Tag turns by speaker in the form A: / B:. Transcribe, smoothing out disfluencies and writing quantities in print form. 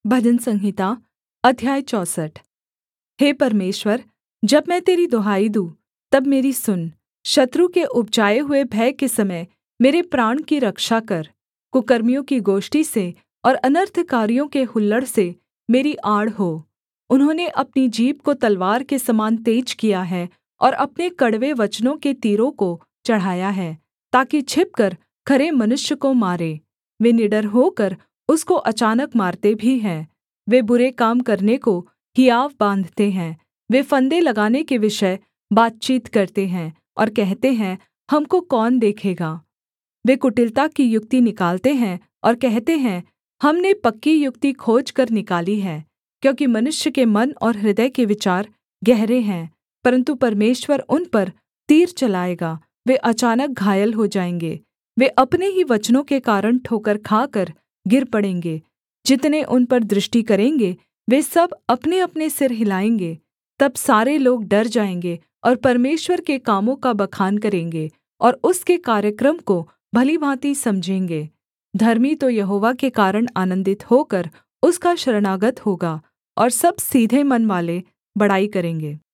A: भजन संहिता अध्याय 64। हे परमेश्वर, जब मैं तेरी दुहाई दूँ, तब मेरी सुन। शत्रु के उपजाए हुए भय के समय मेरे प्राण की रक्षा कर। कुकर्मियों की गोष्ठी से और अनर्थकारियों के हुल्लड़ से मेरी आड़ हो। उन्होंने अपनी जीभ को तलवार के समान तेज किया है और अपने कड़वे वचनों के तीरों को चढ़ाया है, ताकि छिपकर खरे मनुष्य को मारें। वे निडर होकर उसको अचानक मारते भी हैं। वे बुरे काम करने को हियाव बाँधते हैं। वे फंदे लगाने के विषय बातचीत करते हैं और कहते हैं, हमको कौन देखेगा। वे कुटिलता की युक्ति निकालते हैं और कहते हैं, हमने पक्की युक्ति खोजकर निकाली है। क्योंकि मनुष्य के मन और हृदय के विचार गहरे हैं, परन्तु परमेश्वर उन पर तीर चलाएगा। वे अचानक घायल हो जाएँगे। वे अपने ही वचनों के कारण ठोकर खाकर गिर पड़ेंगे। जितने उन पर दृष्टि करेंगे, वे सब अपनेअपने सिर हिलाएँगे। तब सारे लोग डर जाएँगे और परमेश्वर के कामों का बखान करेंगे और उसके कार्यक्रम को भली भाँति समझेंगे। धर्मी तो यहोवा के कारण आनन्दित होकर उसका शरणागत होगा, और सब सीधे मनवाले बड़ाई करेंगे।